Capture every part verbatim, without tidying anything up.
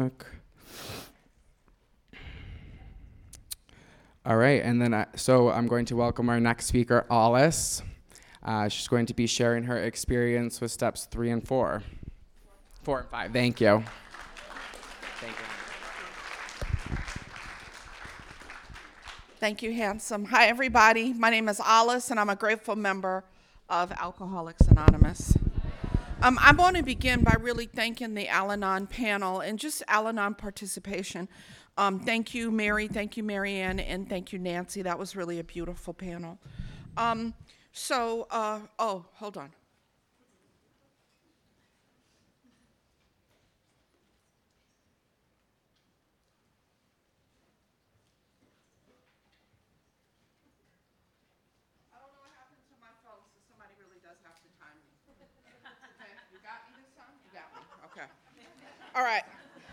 back. All right, and then I, so I'm going to welcome our next speaker, Alice. Uh, she's going to be sharing her experience with steps three and four. Four and five, thank you. Thank you. Thank you, handsome. Hi, everybody. My name is Alice, and I'm a grateful member of Alcoholics Anonymous. Um, I want to begin by really thanking the Al-Anon panel and just Al-Anon participation. Um, thank you, Mary. Thank you, Marianne. And thank you, Nancy. That was really a beautiful panel. Um, so, uh, oh, hold on. I don't know what happened to my phone, so somebody really does have to time me. Okay, you got me this time? You got me. Okay. All right.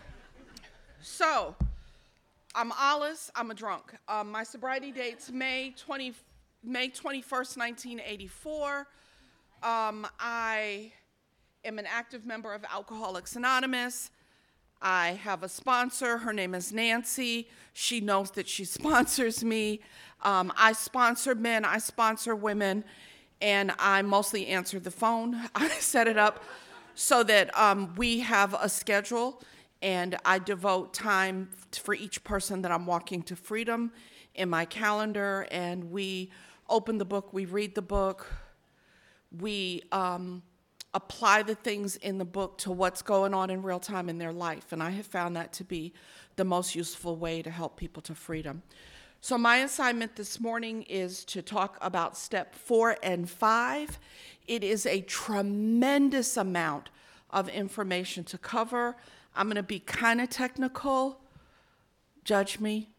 So, I'm Alice. I'm a drunk. Um, my sobriety date's May twentieth, May twenty-first, nineteen eighty-four. Um, I am an active member of Alcoholics Anonymous. I have a sponsor. Her name is Nancy. She knows that she sponsors me. Um, I sponsor men. I sponsor women. And I mostly answer the phone. I set it up so that um, we have a schedule. And I devote time for each person that I'm walking to freedom in my calendar. And we open the book, we read the book, we um, apply the things in the book to what's going on in real time in their life. And I have found that to be the most useful way to help people to freedom. So my assignment this morning is to talk about step four and five. It is a tremendous amount of information to cover. I'm going to be kind of technical. Judge me.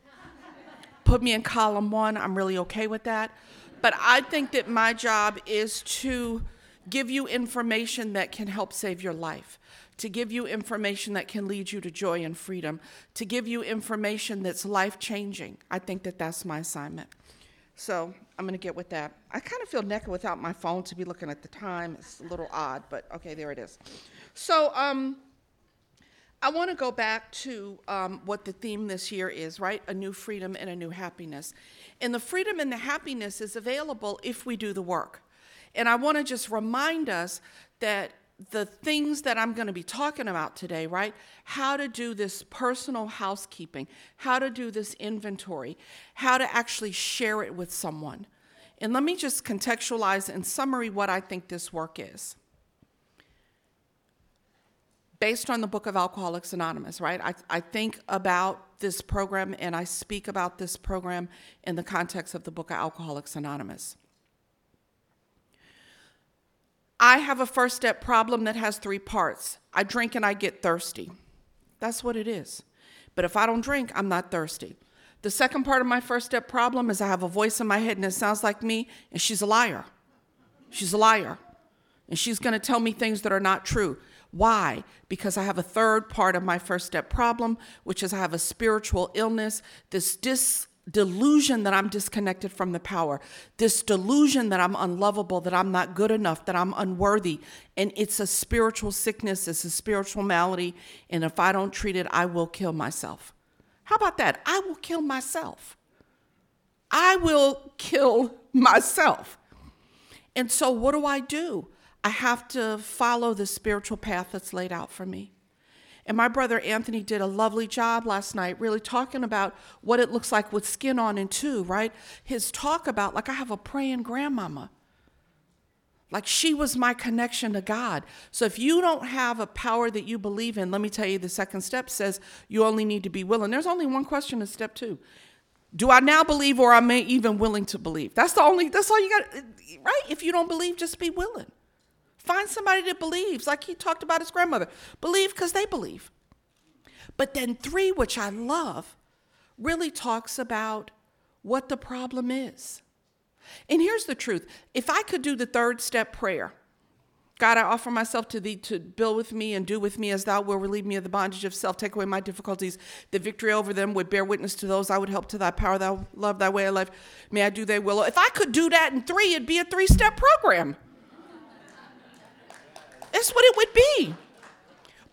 Put me in column one. I'm really okay with that. But I think that my job is to give you information that can help save your life, to give you information that can lead you to joy and freedom, to give you information that's life-changing. I think that that's my assignment. So I'm going to get with that. I kind of feel naked without my phone to be looking at the time. It's a little odd, but okay, there it is. So, um... I want to go back to um, what the theme this year is, right? A new freedom and a new happiness. And the freedom and the happiness is available if we do the work. And I want to just remind us that the things that I'm going to be talking about today, right? How to do this personal housekeeping, how to do this inventory, how to actually share it with someone. And let me just contextualize in summary what I think this work is. Based on the book of Alcoholics Anonymous, right? I, I think about this program and I speak about this program in the context of the book of Alcoholics Anonymous. I have a first step problem that has three parts. I drink and I get thirsty. That's what it is. But if I don't drink, I'm not thirsty. The second part of my first step problem is I have a voice in my head and it sounds like me, and she's a liar. She's a liar. And she's going to tell me things that are not true. Why? Because I have a third part of my first step problem, which is I have a spiritual illness, this dis- delusion that I'm disconnected from the power, this delusion that I'm unlovable, that I'm not good enough, that I'm unworthy. And it's a spiritual sickness, it's a spiritual malady, and if I don't treat it, I will kill myself. How about that? I will kill myself. I will kill myself. And so what do I do? I have to follow the spiritual path that's laid out for me. And my brother Anthony did a lovely job last night really talking about what it looks like with skin on and two, right? His talk about, like, I have a praying grandmama. Like, she was my connection to God. So if you don't have a power that you believe in, let me tell you, the second step says you only need to be willing. There's only one question in step two. Do I now believe, or am I even willing to believe? That's the only, that's all you got, right? If you don't believe, just be willing. Find somebody that believes, like he talked about his grandmother. Believe because they believe. But then three, which I love, really talks about what the problem is. And here's the truth. If I could do the third step prayer, God, I offer myself to thee to build with me and do with me as thou wilt, relieve me of the bondage of self, take away my difficulties, the victory over them would bear witness to those I would help to thy power, thou love, thy way of life, may I do thy will. If I could do that in three, it'd be a three-step program. That's what it would be.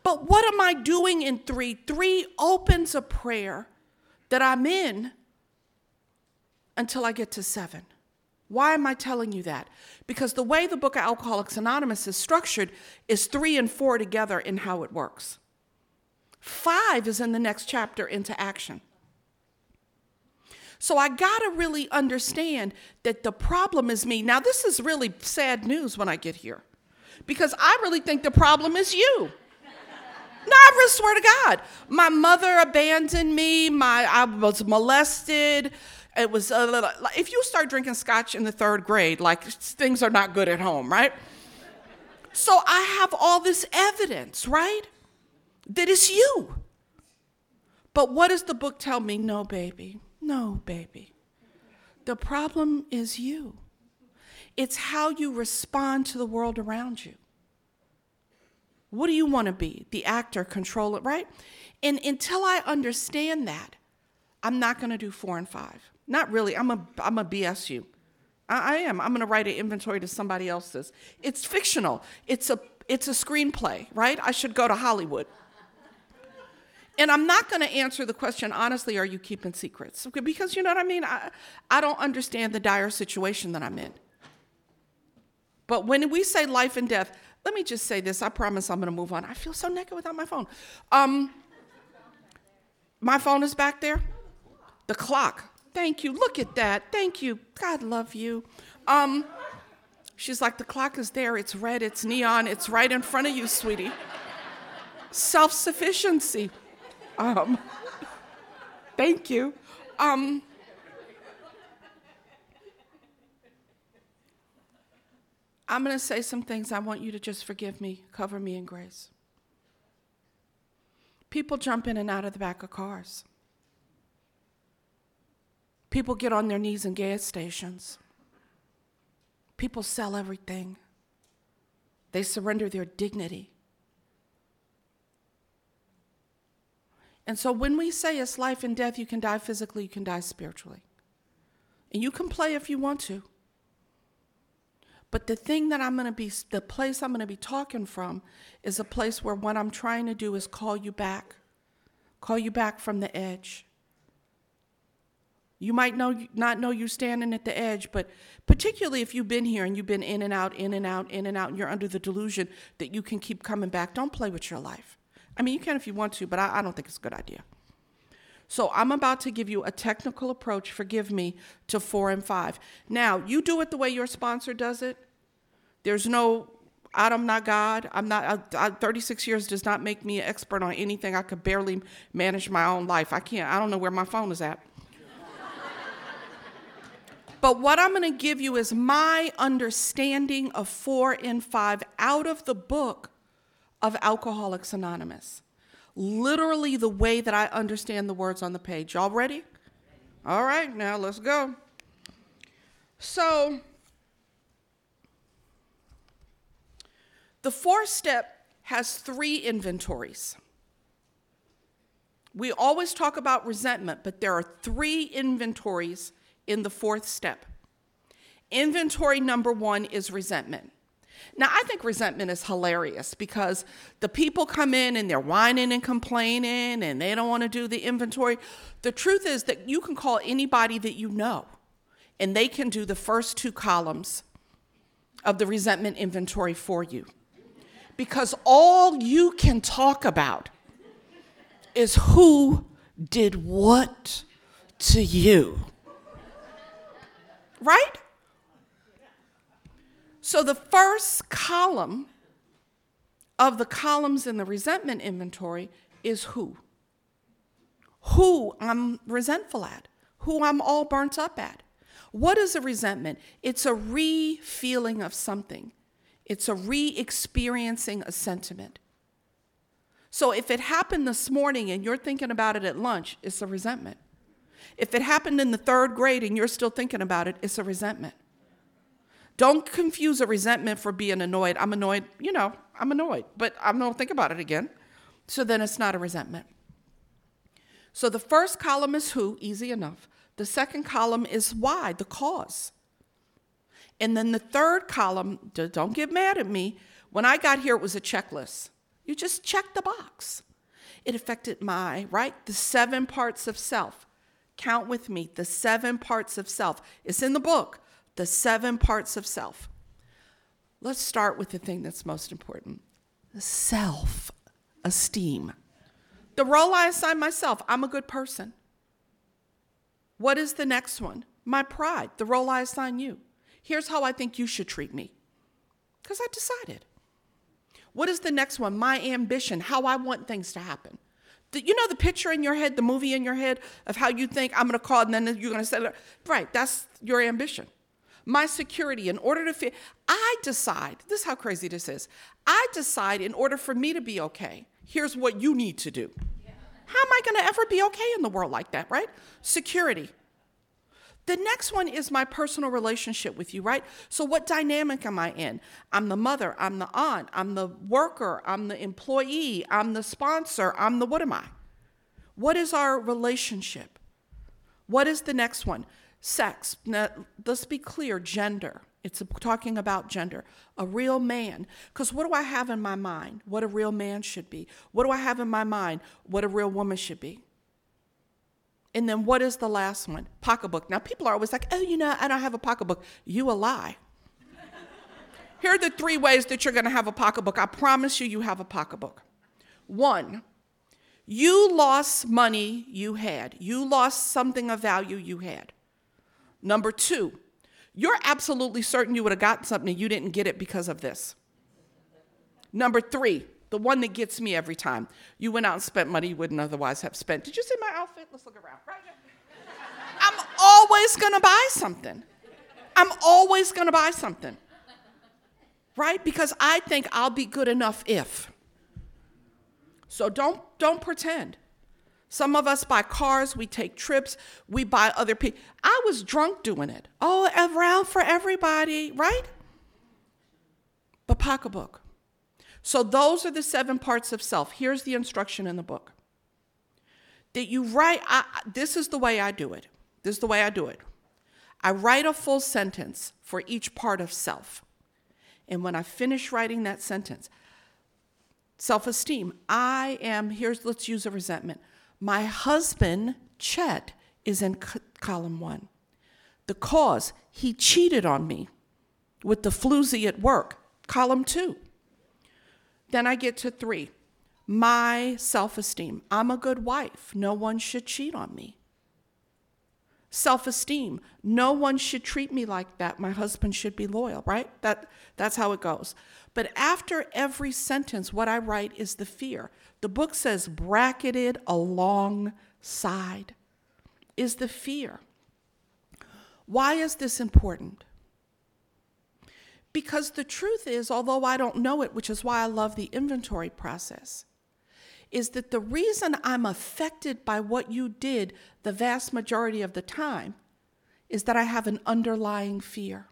But what am I doing in three? Three opens a prayer that I'm in until I get to seven. Why am I telling you that? Because the way the book of Alcoholics Anonymous is structured is three and four together in how it works. Five is in the next chapter into action. So I got to really understand that the problem is me. Now, this is really sad news when I get here, because I really think the problem is you. No, I really swear to God. My mother abandoned me. My I was molested. It was a little, if you start drinking scotch in the third grade, like, things are not good at home, right? So I have all this evidence, right, that it's you. But what does the book tell me? No, baby. No, baby. The problem is you. It's how you respond to the world around you. What do you want to be? The actor, control it, right? And until I understand that, I'm not going to do four and five. Not really. I'm a, I'm a B S you. I, I am. I'm going to write an inventory to somebody else's. It's fictional. It's a, it's a screenplay, right? I should go to Hollywood. And I'm not going to answer the question, honestly, are you keeping secrets? Because, you know what I mean? I, I don't understand the dire situation that I'm in. But when we say life and death, let me just say this. I promise I'm going to move on. I feel so naked without my phone. Um, my phone is back there. The clock. Thank you. Look at that. Thank you. God love you. Um, she's like, the clock is there. It's red. It's neon. It's right in front of you, sweetie. Self-sufficiency. Um, thank you. Um, I'm going to say some things. I want you to just forgive me, cover me in grace. People jump in and out of the back of cars. People get on their knees in gas stations. People sell everything. They surrender their dignity. And so when we say it's life and death, you can die physically, you can die spiritually. And you can play if you want to. But the thing that I'm going to be, the place I'm going to be talking from is a place where what I'm trying to do is call you back. Call you back from the edge. You might know, not know you're standing at the edge, but particularly if you've been here and you've been in and out, in and out, in and out, and you're under the delusion that you can keep coming back, don't play with your life. I mean, you can if you want to, but I, I don't think it's a good idea. So I'm about to give you a technical approach, forgive me, to four and five. Now, you do it the way your sponsor does it. There's no, I'm not God. I'm not, I, I, thirty-six years does not make me an expert on anything. I could barely manage my own life. I can't, I don't know where my phone is at. But what I'm going to give you is my understanding of four and five out of the book of Alcoholics Anonymous. Literally the way that I understand the words on the page. Y'all ready? All right, now let's go. So, the fourth step has three inventories. We always talk about resentment, but there are three inventories in the fourth step. Inventory number one is resentment. Now, I think resentment is hilarious because the people come in and they're whining and complaining and they don't want to do the inventory. The truth is that you can call anybody that you know and they can do the first two columns of the resentment inventory for you. Because all you can talk about is who did what to you. Right? So the first column of the columns in the resentment inventory is who. Who I'm resentful at. Who I'm all burnt up at. What is a resentment? It's a re-feeling of something. It's a re-experiencing a sentiment. So if it happened this morning and you're thinking about it at lunch, it's a resentment. If it happened in the third grade and you're still thinking about it, it's a resentment. Don't confuse a resentment for being annoyed. I'm annoyed, you know, I'm annoyed, but I don't think about it again. So then it's not a resentment. So the first column is who, easy enough. The second column is why, the cause. And then the third column, don't get mad at me. When I got here, it was a checklist. You just check the box. It affected my, right? The seven parts of self. Count with me, the seven parts of self. It's in the book, the seven parts of self. Let's start with the thing that's most important. Self-esteem. The role I assign myself, I'm a good person. What is the next one? My pride, the role I assign you. Here's how I think you should treat me. Because I decided. What is the next one? My ambition, how I want things to happen. The, you know the picture in your head, the movie in your head of how you think I'm going to call and then you're going to say, right, that's your ambition. My security, in order to feel, I decide, this is how crazy this is. I decide in order for me to be okay, here's what you need to do. Yeah. How am I going to ever be okay in the world like that, right? Security. The next one is my personal relationship with you, right? So what dynamic am I in? I'm the mother, I'm the aunt, I'm the worker, I'm the employee, I'm the sponsor, I'm the what am I? What is our relationship? What is the next one? Sex. Now, let's be clear, gender. It's talking about gender. A real man. Because what do I have in my mind? What a real man should be. What do I have in my mind? What a real woman should be. And then what is the last one? Pocketbook. Now, people are always like, oh, you know, I don't have a pocketbook. You a lie. Here are the three ways that you're going to have a pocketbook. I promise you, you have a pocketbook. One, you lost money you had. You lost something of value you had. Number two, you're absolutely certain you would have gotten something and you didn't get it because of this. Number three, the one that gets me every time. You went out and spent money you wouldn't otherwise have spent. Did you see my outfit? Let's look around. Right here. I'm always going to buy something. I'm always going to buy something. Right? Because I think I'll be good enough if. So don't, don't pretend. Some of us buy cars, we take trips, we buy other people. I was drunk doing it. Oh, around for everybody, right? But pocketbook. So those are the seven parts of self. Here's the instruction in the book. That you write, I, this is the way I do it. This is the way I do it. I write a full sentence for each part of self. And when I finish writing that sentence, self-esteem, I am, here's, let's use a resentment. My husband, Chet, is in c- column one. The cause, he cheated on me with the floozy at work, column two. Then I get to three. My self-esteem. I'm a good wife. No one should cheat on me. Self-esteem. No one should treat me like that. My husband should be loyal, right? That, that's how it goes. But after every sentence, what I write is the fear. The book says bracketed alongside is the fear. Why is this important? Because the truth is, although I don't know it, which is why I love the inventory process, is that the reason I'm affected by what you did the vast majority of the time is that I have an underlying fear.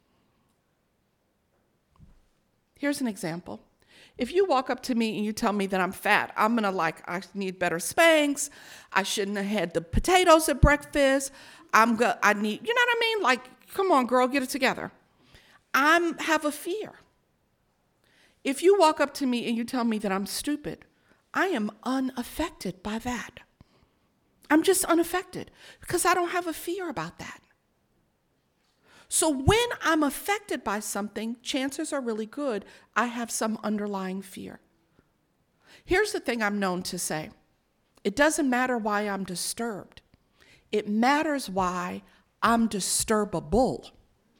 Here's an example. If you walk up to me and you tell me that I'm fat, I'm gonna like, I need better Spanx, I shouldn't have had the potatoes at breakfast, I'm go- I need, you know what I mean? Like, come on, girl, get it together. I have a fear. If you walk up to me and you tell me that I'm stupid, I am unaffected by that. I'm just unaffected because I don't have a fear about that. So when I'm affected by something, chances are really good I have some underlying fear. Here's the thing I'm known to say. It doesn't matter why I'm disturbed. It matters why I'm disturbable.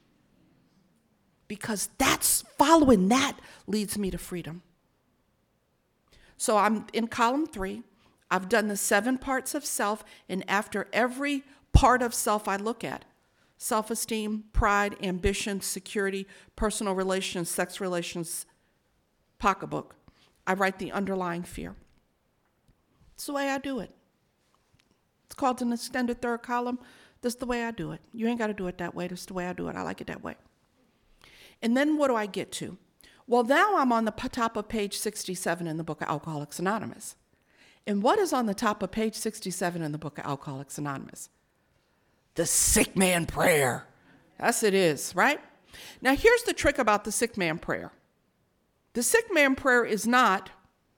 Because that's, following that leads me to freedom. So I'm in column three. I've done the seven parts of self, and after every part of self I look at, self-esteem, pride, ambition, security, personal relations, sex relations, pocketbook, I write the underlying fear. It's the way I do it. It's called an extended third column. That's the way I do it. You ain't got to do it that way. That's the way I do it. I like it that way. And then what do I get to? Well, now I'm on the top of page sixty-seven in the book of Alcoholics Anonymous. And what is on the top of page sixty-seven in the book of Alcoholics Anonymous? The sick man prayer. Yes, it is, right? Now, here's the trick about the sick man prayer. The sick man prayer is not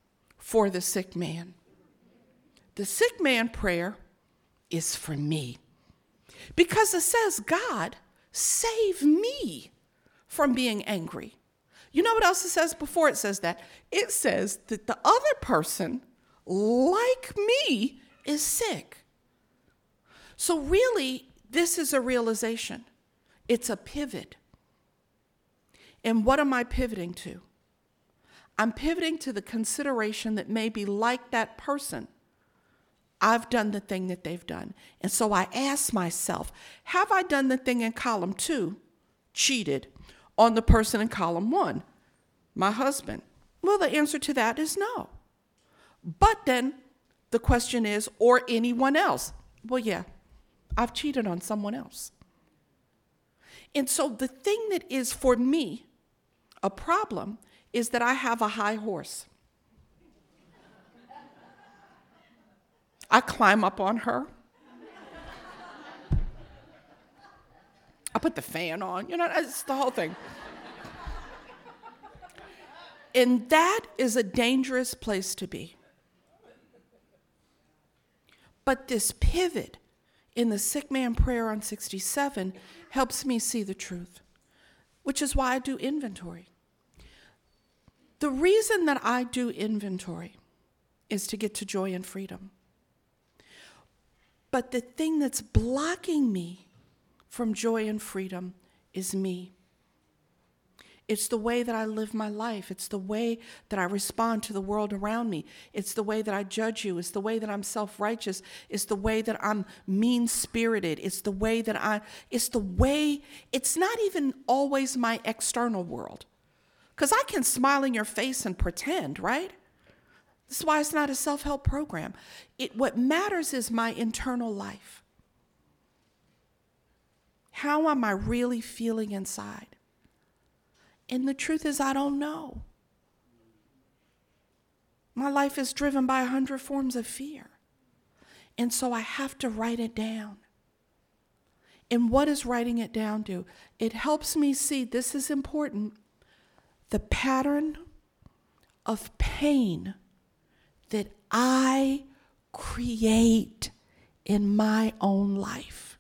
for the sick man. The sick man prayer is for me. Because it says, God, save me from being angry. You know what else it says before it says that? It says that the other person, like me, is sick. So really, this is a realization. It's a pivot. And what am I pivoting to? I'm pivoting to the consideration that maybe like that person, I've done the thing that they've done. And so I ask myself, have I done the thing in column two, cheated, on the person in column one, my husband? Well, the answer to that is no. But then the question is, or anyone else? Well, yeah, I've cheated on someone else. And so the thing that is for me a problem is that I have a high horse. I climb up on her. I put the fan on, you know, it's the whole thing. And that is a dangerous place to be. But this pivot in the sick man prayer on sixty-seven helps me see the truth, which is why I do inventory. The reason that I do inventory is to get to joy and freedom. But the thing that's blocking me from joy and freedom is me. It's the way that I live my life. It's the way that I respond to the world around me. It's the way that I judge you. It's the way that I'm self-righteous. It's the way that I'm mean-spirited. It's the way that I, it's the way, it's not even always my external world. Because I can smile in your face and pretend, right? That's why it's not a self-help program. It, what matters is my internal life. How am I really feeling inside? And the truth is, I don't know. My life is driven by a hundred forms of fear. And so I have to write it down. And what does writing it down do? It helps me see, this is important, the pattern of pain that I create in my own life.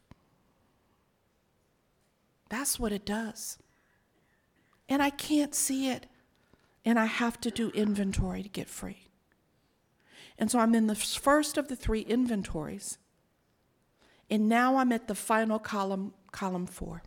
That's what it does. And I can't see it. And I have to do inventory to get free. And so I'm in the first of the three inventories. And now I'm at the final column, column four.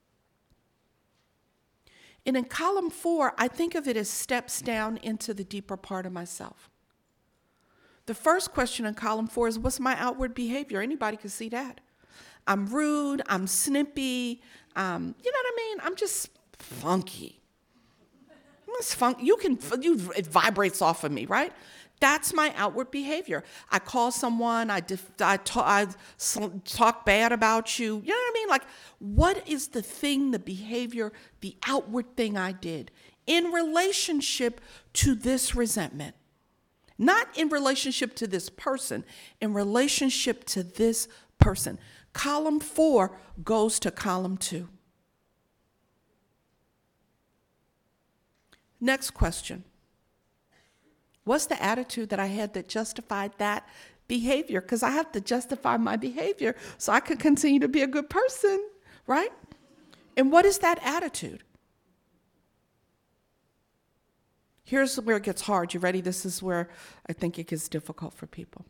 And in column four, I think of it as steps down into the deeper part of myself. The first question in column four is, what's my outward behavior? Anybody can see that. I'm rude, I'm snippy, um, you know what I mean? I'm just funky. It's fun. You can, you, it vibrates off of me, right? That's my outward behavior. I call someone, I, def, I, talk, I talk bad about you. You know what I mean? Like, what is the thing, the behavior, the outward thing I did in relationship to this resentment? Not in relationship to this person, in relationship to this person. Column four goes to column two. Next question. What's the attitude that I had that justified that behavior? Because I have to justify my behavior so I can continue to be a good person, right? And what is that attitude? Here's where it gets hard. You ready? This is where I think it gets difficult for people.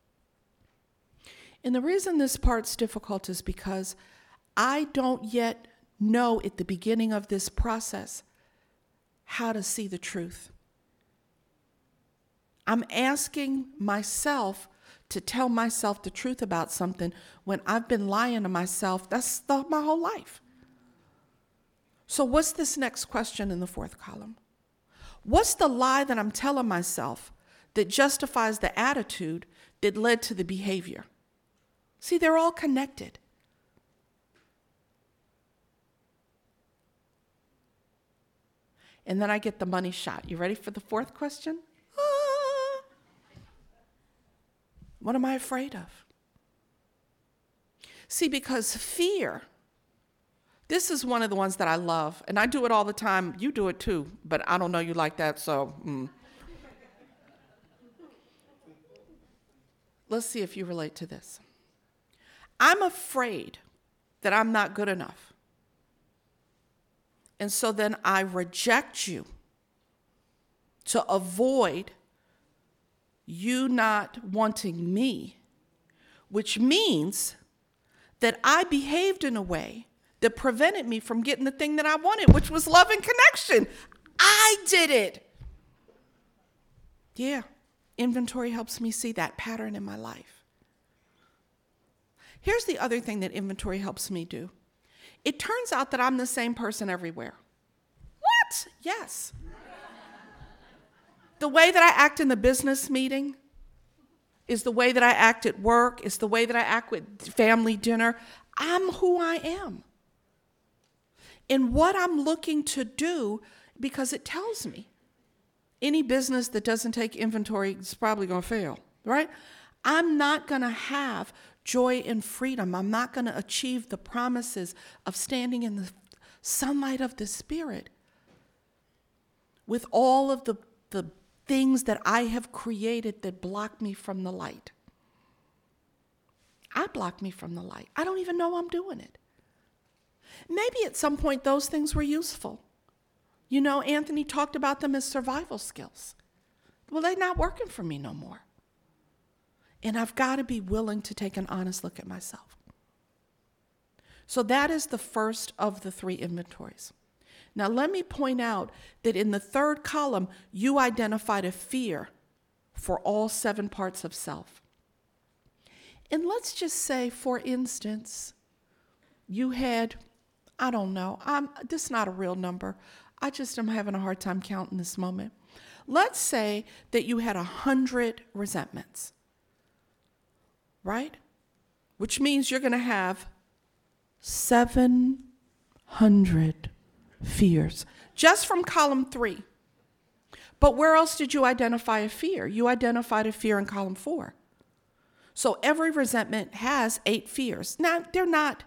And the reason this part's difficult is because I don't yet know at the beginning of this process how to see the truth. I'm asking myself to tell myself the truth about something when I've been lying to myself. That's the, my whole life. So what's this next question in the fourth column? What's the lie that I'm telling myself that justifies the attitude that led to the behavior? See, they're all connected. And then I get the money shot. You ready for the fourth question? Ah. What am I afraid of? See, because fear, this is one of the ones that I love, and I do it all the time. You do it too, but I don't know you like that, so. Mm. let's see if you relate to this. I'm afraid that I'm not good enough. And so then I reject you to avoid you not wanting me, which means that I behaved in a way that prevented me from getting the thing that I wanted, which was love and connection. I did it. Yeah, inventory helps me see that pattern in my life. Here's the other thing that inventory helps me do. It turns out that I'm the same person everywhere. What? Yes. The way that I act in the business meeting is the way that I act at work, is the way that I act with family dinner. I'm who I am. And what I'm looking to do, because it tells me, any business that doesn't take inventory is probably going to fail, right? I'm not going to have joy and freedom. I'm not going to achieve the promises of standing in the sunlight of the Spirit with all of the, the things that I have created that block me from the light. I block me from the light. I don't even know I'm doing it. Maybe at some point those things were useful. You know, Anthony talked about them as survival skills. Well, they're not working for me no more. And I've got to be willing to take an honest look at myself. So that is the first of the three inventories. Now, let me point out that in the third column, you identified a fear for all seven parts of self. And let's just say, for instance, you had, I don't know, I'm, this is not a real number. I just am having a hard time counting this moment. Let's say that you had a hundred resentments, right? Which means you're going to have seven hundred fears, just from column three. But where else did you identify a fear? You identified a fear in column four. So every resentment has eight fears. Now, they're not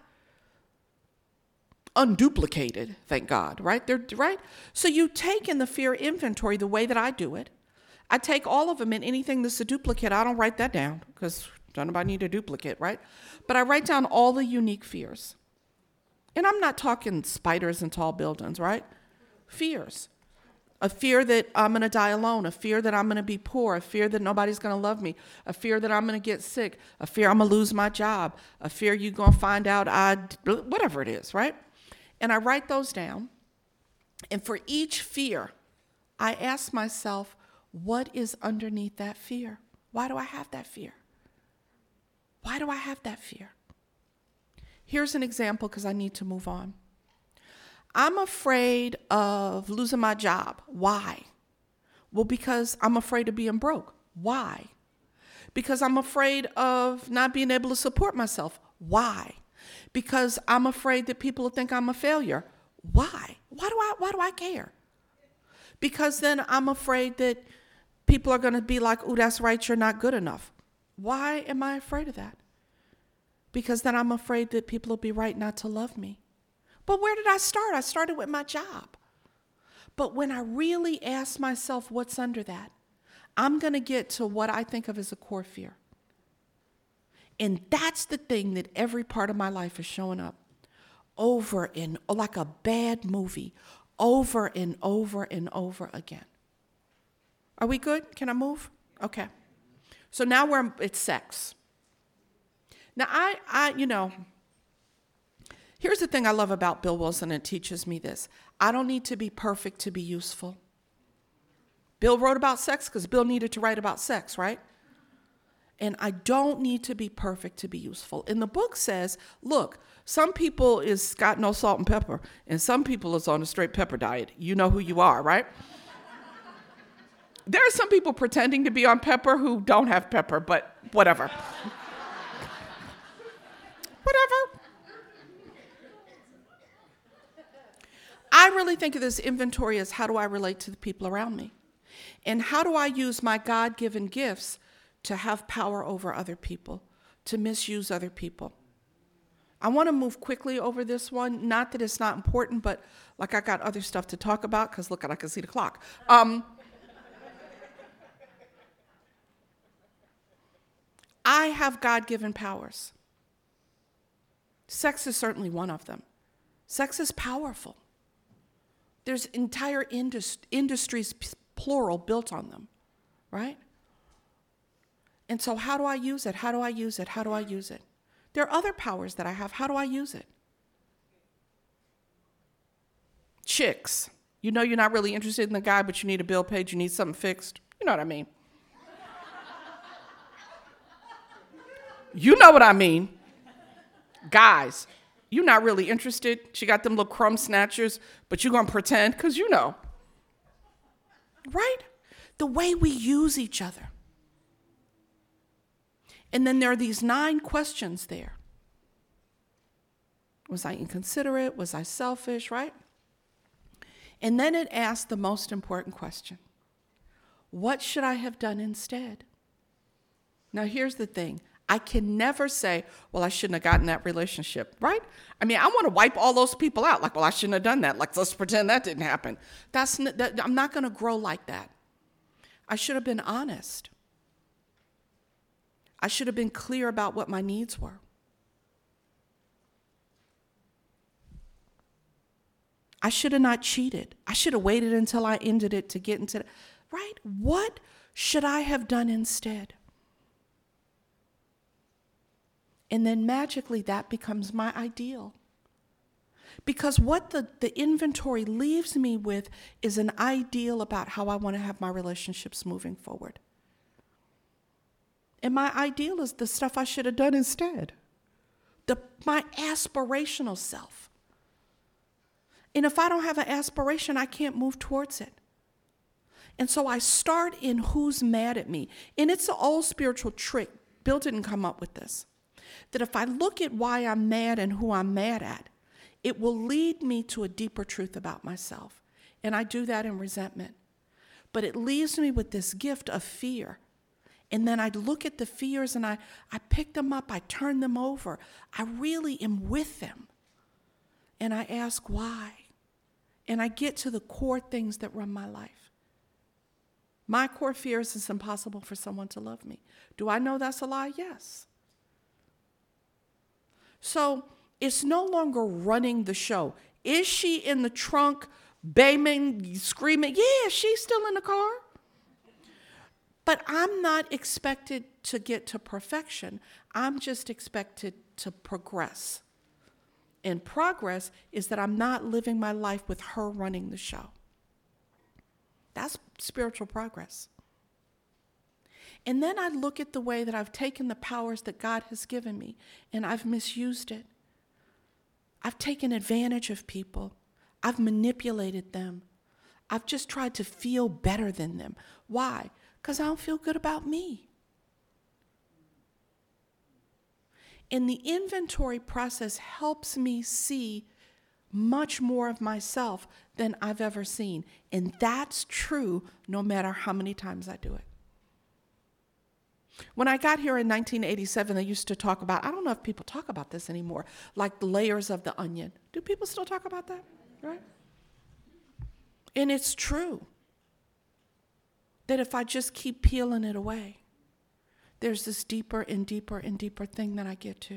unduplicated, thank God, right? They're right. So you take in the fear inventory the way that I do it. I take all of them, and anything that's a duplicate, I don't write that down because don't nobody need a duplicate, right? But I write down all the unique fears. And I'm not talking spiders and tall buildings, right? Fears. A fear that I'm going to die alone, a fear that I'm going to be poor, a fear that nobody's going to love me, a fear that I'm going to get sick, a fear I'm going to lose my job, a fear you're going to find out I, whatever it is, right? And I write those down. And for each fear, I ask myself, what is underneath that fear? Why do I have that fear? Why do I have that fear? Here's an example because I need to move on. I'm afraid of losing my job. Why? Well, because I'm afraid of being broke. Why? Because I'm afraid of not being able to support myself. Why? Because I'm afraid that people will think I'm a failure. Why? Why do I, why do I care? Because then I'm afraid that people are going to be like, oh, that's right, you're not good enough. Why am I afraid of that? Because then I'm afraid that people will be right not to love me. But where did I start? I started with my job. But when I really ask myself what's under that, I'm going to get to what I think of as a core fear. And that's the thing that every part of my life is showing up over and like a bad movie, over and over and over again. Are we good? Can I move? Okay. So now we're, it's sex. Now, I, I, you know, here's the thing I love about Bill Wilson, and it teaches me this. I don't need to be perfect to be useful. Bill wrote about sex because Bill needed to write about sex, right? And I don't need to be perfect to be useful. And the book says, look, some people is got no salt and pepper, and some people is on a straight pepper diet. You know who you are, right? There are some people pretending to be on pepper who don't have pepper, but whatever. Whatever. I really think of this inventory as how do I relate to the people around me? And how do I use my God-given gifts to have power over other people, to misuse other people? I want to move quickly over this one. Not that it's not important, but like I got other stuff to talk about because look, I can see the clock. Um, I have God-given powers. Sex is certainly one of them. Sex is powerful. There's entire indus- industries, plural, built on them, right? And so how do I use it? How do I use it? How do I use it? There are other powers that I have. How do I use it? Chicks. You know you're not really interested in the guy, but you need a bill paid, you need something fixed. You know what I mean? You know what I mean. Guys, you're not really interested. She got them little crumb snatchers, but you're going to pretend because you know. Right? The way we use each other. And then there are these nine questions there. Was I inconsiderate? Was I selfish? Right? And then it asks the most important question. What should I have done instead? Now, here's the thing. I can never say, well, I shouldn't have gotten that relationship, right? I mean, I want to wipe all those people out. Like, well, I shouldn't have done that. Like, let's pretend that didn't happen. That's n- that, I'm not going to grow like that. I should have been honest. I should have been clear about what my needs were. I should have not cheated. I should have waited until I ended it to get into it. Right? What should I have done instead? And then magically that becomes my ideal. Because what the, the inventory leaves me with is an ideal about how I want to have my relationships moving forward. And my ideal is the stuff I should have done instead. The, my aspirational self. And if I don't have an aspiration, I can't move towards it. And so I start in who's mad at me. And it's an old spiritual trick. Bill didn't come up with this. That if I look at why I'm mad and who I'm mad at, it will lead me to a deeper truth about myself. And I do that in resentment. But it leaves me with this gift of fear. And then I look at the fears and I, I pick them up, I turn them over. I really am with them. And I ask why. And I get to the core things that run my life. My core fear is it's impossible for someone to love me. Do I know that's a lie? Yes. So it's no longer running the show. Is she in the trunk, banging, screaming? Yeah, she's still in the car. But I'm not expected to get to perfection. I'm just expected to progress. And progress is that I'm not living my life with her running the show. That's spiritual progress. And then I look at the way that I've taken the powers that God has given me and I've misused it. I've taken advantage of people. I've manipulated them. I've just tried to feel better than them. Why? Because I don't feel good about me. And the inventory process helps me see much more of myself than I've ever seen. And that's true no matter how many times I do it. When I got here in nineteen eighty-seven, they used to talk about, I don't know if people talk about this anymore, like the layers of the onion. Do people still talk about that? Right? And it's true that if I just keep peeling it away, there's this deeper and deeper and deeper thing that I get to.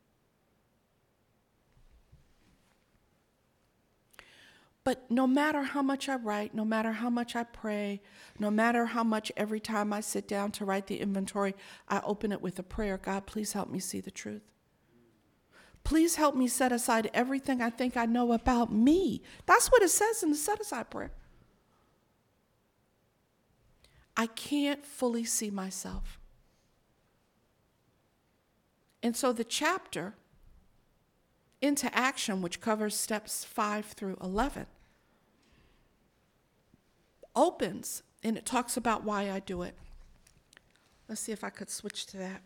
But no matter how much I write, no matter how much I pray, no matter how much every time I sit down to write the inventory, I open it with a prayer. God, please help me see the truth. Please help me set aside everything I think I know about me. That's what it says in the set aside prayer. I can't fully see myself. And so the chapter Into Action, which covers steps five through eleven, opens and it talks about why I do it. Let's see if I could switch to that.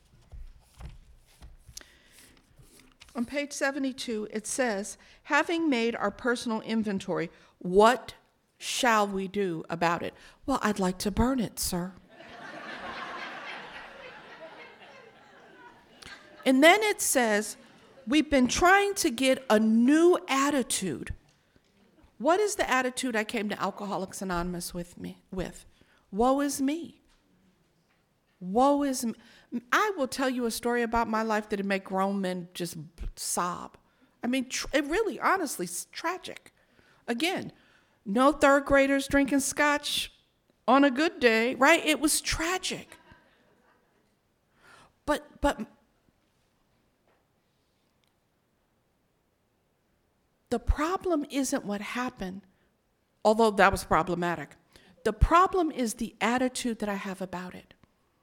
On page seventy-two, it says, having made our personal inventory, what shall we do about it? Well, I'd like to burn it, sir. And then it says, we've been trying to get a new attitude. What is the attitude I came to Alcoholics Anonymous with me with? Woe is me. Woe is me. I will tell you a story about my life that'll make grown men just sob. I mean, tr- it really, honestly, is tragic. Again, no third graders drinking scotch on a good day, right? It was tragic. But, but the problem isn't what happened, although that was problematic. The problem is the attitude that I have about it.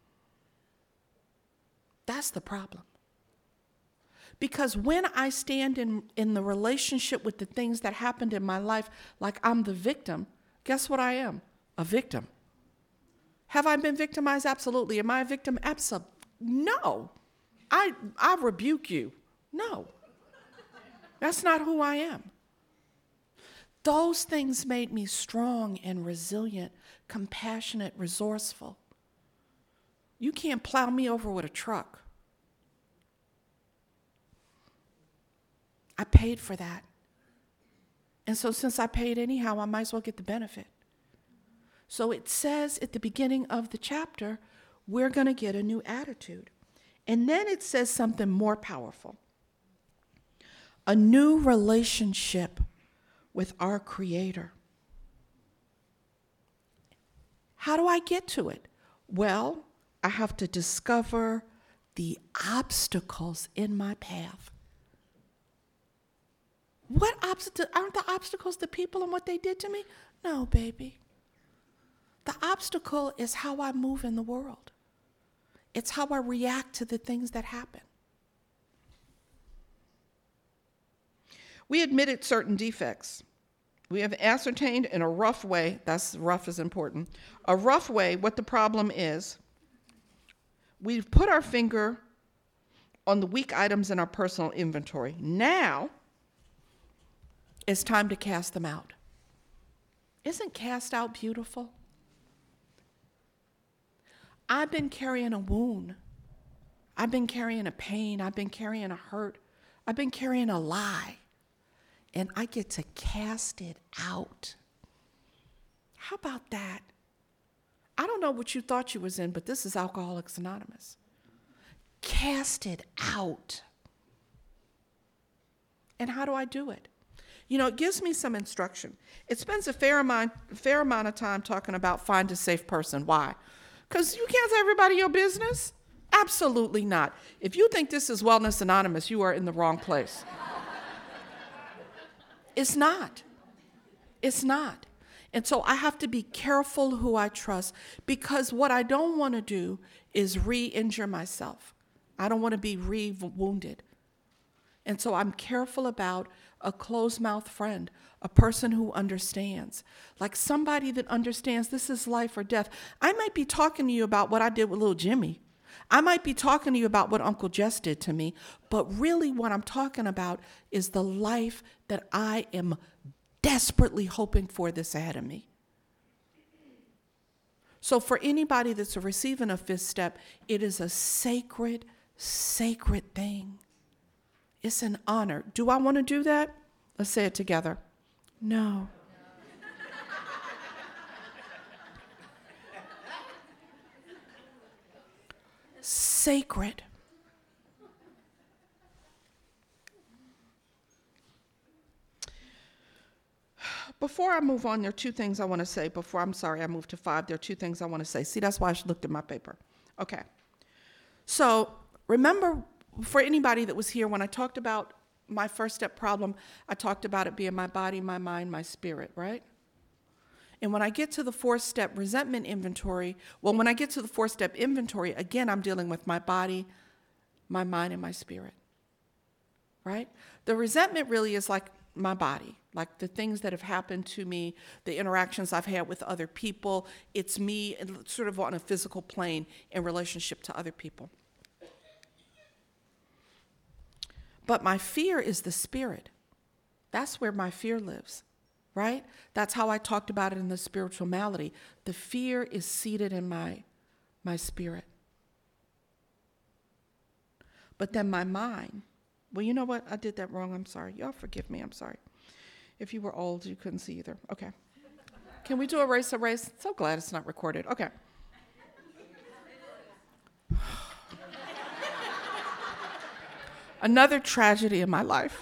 That's the problem. Because when I stand in, in the relationship with the things that happened in my life like I'm the victim, guess what I am? A victim. Have I been victimized? Absolutely. Am I a victim? Absolutely. No. I, I rebuke you. No. That's not who I am. Those things made me strong and resilient, compassionate, resourceful. You can't plow me over with a truck. I paid for that. And so since I paid anyhow, I might as well get the benefit. So it says at the beginning of the chapter, we're going to get a new attitude. And then it says something more powerful. A new relationship with our Creator. How do I get to it? Well, I have to discover the obstacles in my path. What obstacles? Aren't the obstacles the people and what they did to me? No, baby. The obstacle is how I move in the world. It's how I react to the things that happen. We admitted certain defects. We have ascertained in a rough way, that's rough is important, a rough way what the problem is. We've put our finger on the weak items in our personal inventory. Now, it's time to cast them out. Isn't cast out beautiful? I've been carrying a wound. I've been carrying a pain. I've been carrying a hurt. I've been carrying a lie. And I get to cast it out. How about that? I don't know what you thought you was in, but this is Alcoholics Anonymous. Cast it out. And how do I do it? You know, it gives me some instruction. It spends a fair amount, fair amount of time talking about find a safe person. Why? Because you can't tell everybody your business. Absolutely not. If you think this is Wellness Anonymous, you are in the wrong place. It's not. It's not. And so I have to be careful who I trust, because what I don't want to do is re-injure myself. I don't want to be re-wounded. And so I'm careful about a closed-mouth friend, a person who understands, like somebody that understands this is life or death. I might be talking to you about what I did with little Jimmy. I might be talking to you about what Uncle Jess did to me, but really what I'm talking about is the life that I am desperately hoping for that's ahead of me. So for anybody that's receiving a fifth step, it is a sacred, sacred thing. It's an honor. Do I want to do that? Let's say it together. No. Sacred. Before I move on, there are two things I want to say. Before, I'm sorry, I moved to five. There are two things I want to say. See, that's why I looked at my paper. Okay. So remember, for anybody that was here, when I talked about my first step problem, I talked about it being my body, my mind, my spirit, right? And when I get to the fourth step resentment inventory, well, when I get to the fourth step inventory, again, I'm dealing with my body, my mind, and my spirit, right? The resentment really is like my body, like the things that have happened to me, the interactions I've had with other people. It's me sort of on a physical plane in relationship to other people. But my fear is the spirit. That's where my fear lives, right? That's how I talked about it in the spiritual malady. The fear is seated in my, my spirit. But then my mind, well, you know what? I did that wrong. I'm sorry. Y'all forgive me. I'm sorry. If you were old, you couldn't see either. Okay. Can we do a race a race? So glad it's not recorded. Okay. Another tragedy in my life.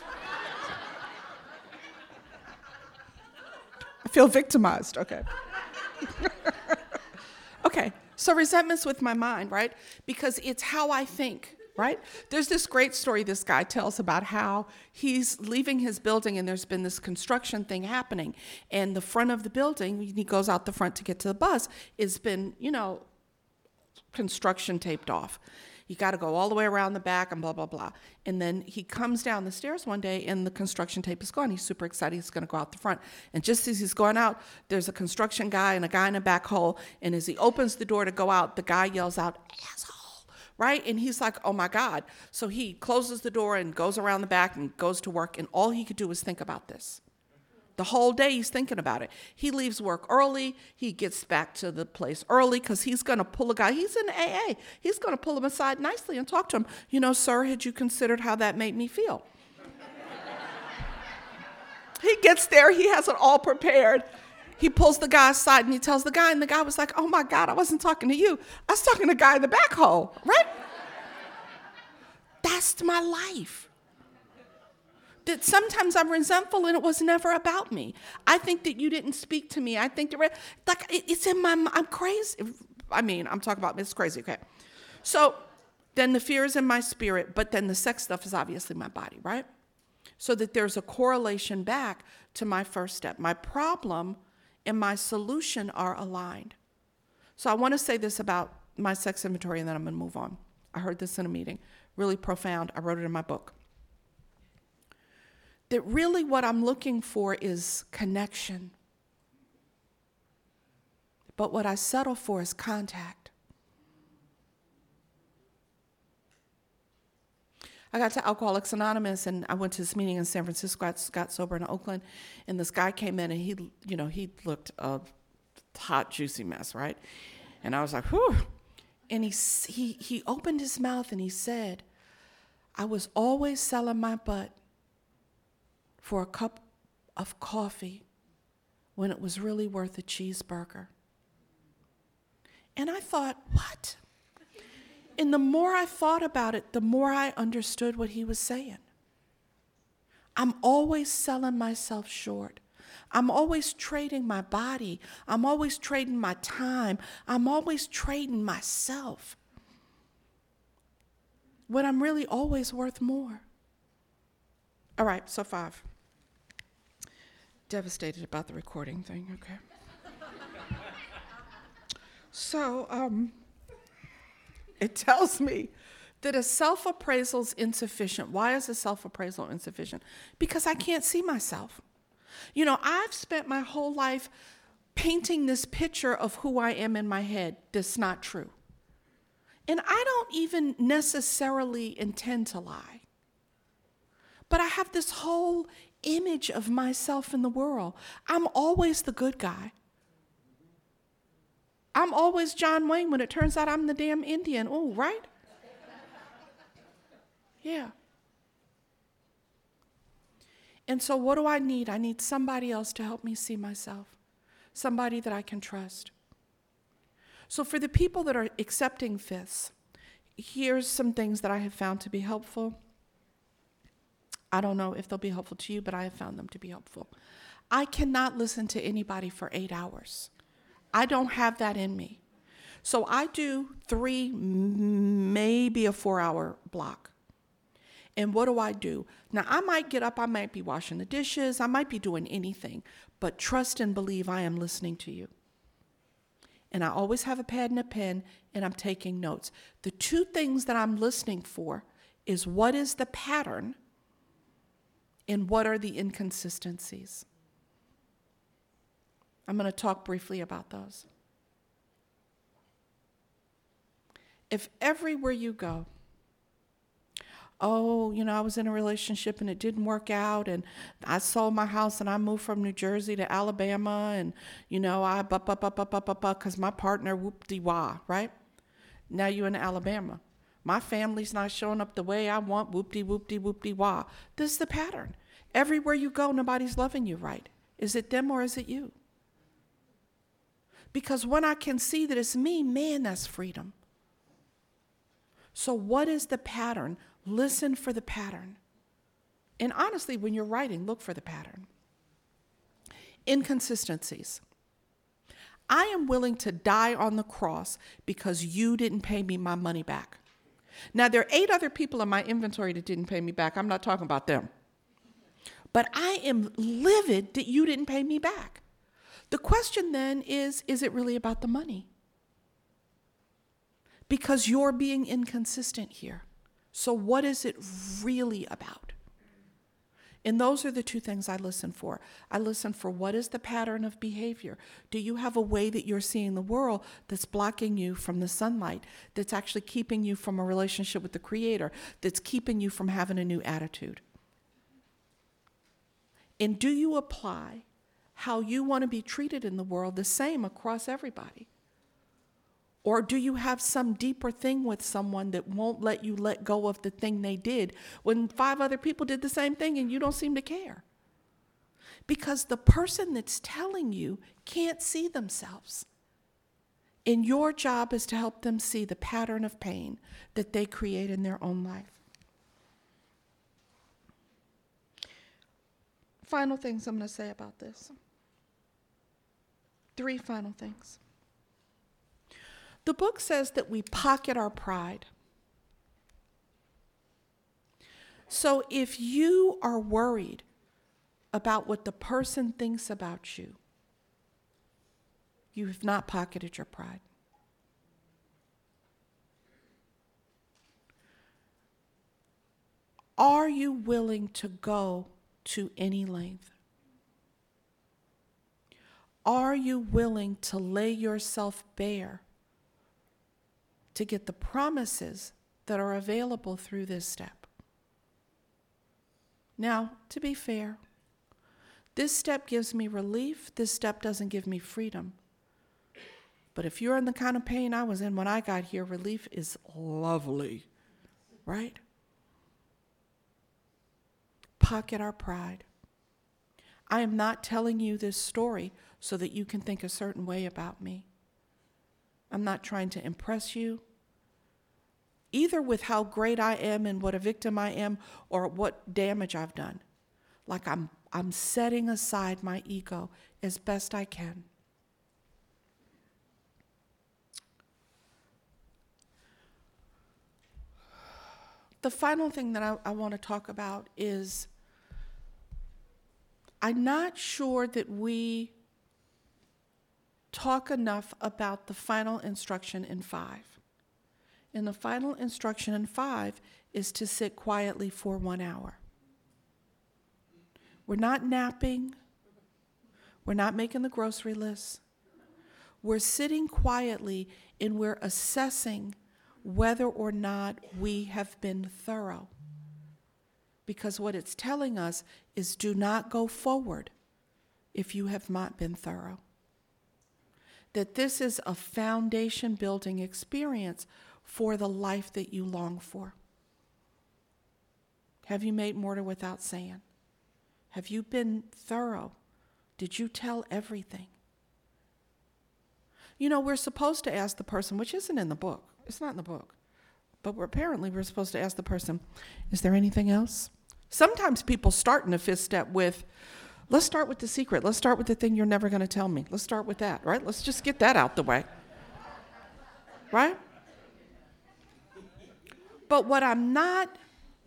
I feel victimized, okay. Okay, so resentment's with my mind, right? Because it's how I think, right? There's this great story this guy tells about how he's leaving his building and there's been this construction thing happening. And the front of the building, he goes out the front to get to the bus, has been, you know, construction taped off. You got to go all the way around the back and blah, blah, blah. And then he comes down the stairs one day and the construction tape is gone. He's super excited. He's going to go out the front. And just as he's going out, there's a construction guy and a guy in a backhoe. And as he opens the door to go out, the guy yells out, asshole, right? And he's like, oh my God. So he closes the door and goes around the back and goes to work. And all he could do was think about this. The whole day he's thinking about it. He leaves work early. He gets back to the place early because he's going to pull a guy. He's in A A. He's going to pull him aside nicely and talk to him. You know, sir, had you considered how that made me feel? He gets there. He has it all prepared. He pulls the guy aside and he tells the guy, and the guy was like, oh my God, I wasn't talking to you. I was talking to the guy in the backhoe, right? That's my life. That sometimes I'm resentful and it was never about me. I think that you didn't speak to me. I think that, like, it's in my, I'm crazy. I mean, I'm talking about, it's crazy, okay? So then the fear is in my spirit, but then the sex stuff is obviously my body, right? So that there's a correlation back to my first step. My problem and my solution are aligned. So I want to say this about my sex inventory and then I'm going to move on. I heard this in a meeting, really profound. I wrote it in my book. That really what I'm looking for is connection. But what I settle for is contact. I got to Alcoholics Anonymous and I went to this meeting in San Francisco. I got sober in Oakland, and this guy came in and he, you know, he looked a hot, juicy mess, right? And I was like, whew. And he, he, he opened his mouth and he said, I was always selling my butt for a cup of coffee when it was really worth a cheeseburger. And I thought, what? And the more I thought about it, the more I understood what he was saying. I'm always selling myself short. I'm always trading my body. I'm always trading my time. I'm always trading myself when I'm really always worth more. All right, so five. Devastated about the recording thing, okay. So, um, it tells me that a self-appraisal is insufficient. Why is a self-appraisal insufficient? Because I can't see myself. You know, I've spent my whole life painting this picture of who I am in my head that's not true. And I don't even necessarily intend to lie. But I have this whole image of myself in the world. I'm always the good guy. I'm always John Wayne when it turns out I'm the damn Indian. Oh, right? Yeah. And so what do I need? I need somebody else to help me see myself. Somebody that I can trust. So for the people that are accepting fifths, here's some things that I have found to be helpful. I don't know if they'll be helpful to you, but I have found them to be helpful. I cannot listen to anybody for eight hours. I don't have that in me. So I do three, maybe a four-hour block. And what do I do? Now, I might get up, I might be washing the dishes, I might be doing anything, but trust and believe I am listening to you. And I always have a pad and a pen, and I'm taking notes. The two things that I'm listening for is what is the pattern and what are the inconsistencies. I'm going to talk briefly about those. If everywhere you go, oh, you know, I was in a relationship and it didn't work out, and I sold my house and I moved from New Jersey to Alabama, and, you know, I bup, bup, bup, bup, bup, bup, bup, because my partner whoop-de-wah, right? Now you're in Alabama. My family's not showing up the way I want, whoop-de-whoop-de-whoop-de-wah. This is the pattern. Everywhere you go, nobody's loving you right. Is it them or is it you? Because when I can see that it's me, man, that's freedom. So what is the pattern? Listen for the pattern. And honestly, when you're writing, look for the pattern. Inconsistencies. I am willing to die on the cross because you didn't pay me my money back. Now, there are eight other people in my inventory that didn't pay me back. I'm not talking about them. But I am livid that you didn't pay me back. The question then is, is it really about the money? Because you're being inconsistent here. So what is it really about? And those are the two things I listen for. I listen for what is the pattern of behavior. Do you have a way that you're seeing the world that's blocking you from the sunlight, that's actually keeping you from a relationship with the Creator, that's keeping you from having a new attitude? And do you apply how you want to be treated in the world the same across everybody? Or do you have some deeper thing with someone that won't let you let go of the thing they did when five other people did the same thing and you don't seem to care? Because the person that's telling you can't see themselves. And your job is to help them see the pattern of pain that they create in their own life. Final things I'm going to say about this. Three final things. The book says that we pocket our pride. So if you are worried about what the person thinks about you, you have not pocketed your pride. Are you willing to go to any length? Are you willing to lay yourself bare to get the promises that are available through this step? Now, to be fair, this step gives me relief. This step doesn't give me freedom. But if you're in the kind of pain I was in when I got here, relief is lovely, right? Pocket our pride. I am not telling you this story so that you can think a certain way about me. I'm not trying to impress you, either with how great I am and what a victim I am or what damage I've done. Like I'm, I'm setting aside my ego as best I can. The final thing that I, I want to talk about is I'm not sure that we talk enough about the final instruction in five. And the final instruction in five is to sit quietly for one hour. We're not napping. We're not making the grocery list. We're sitting quietly and we're assessing whether or not we have been thorough. Because what it's telling us is do not go forward if you have not been thorough. That this is a foundation building experience for the life that you long for. Have you made more without saying? Have you been thorough? Did you tell everything? You know, we're supposed to ask the person, which isn't in the book. It's not in the book. But we're, apparently we're supposed to ask the person, is there anything else? Sometimes people start in the fifth step with, let's start with the secret. Let's start with the thing you're never going to tell me. Let's start with that, right? Let's just get that out the way. Right? But what I'm not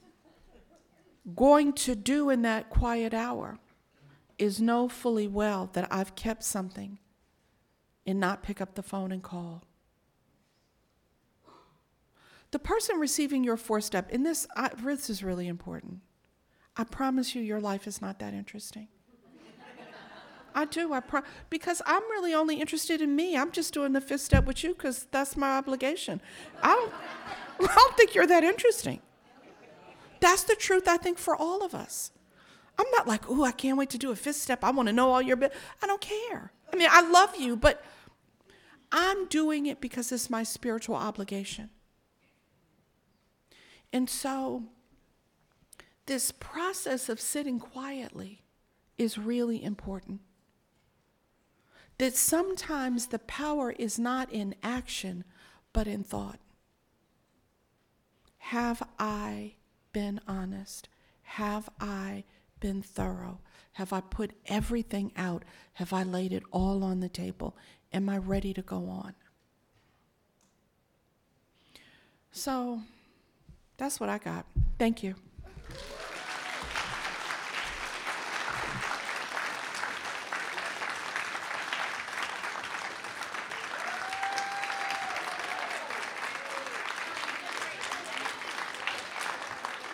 going to do in that quiet hour is know fully well that I've kept something and not pick up the phone and call. The person receiving your fourth step, and this, I, this is really important. I promise you your life is not that interesting. I do, I pro- because I'm really only interested in me. I'm just doing the fifth step with you because that's my obligation. I don't, I don't think you're that interesting. That's the truth, I think, for all of us. I'm not like, ooh, I can't wait to do a fifth step. I want to know all your bit. I don't care. I mean, I love you, but I'm doing it because it's my spiritual obligation. And so this process of sitting quietly is really important. That sometimes the power is not in action, but in thought. Have I been honest? Have I been thorough? Have I put everything out? Have I laid it all on the table? Am I ready to go on? So that's what I got. Thank you.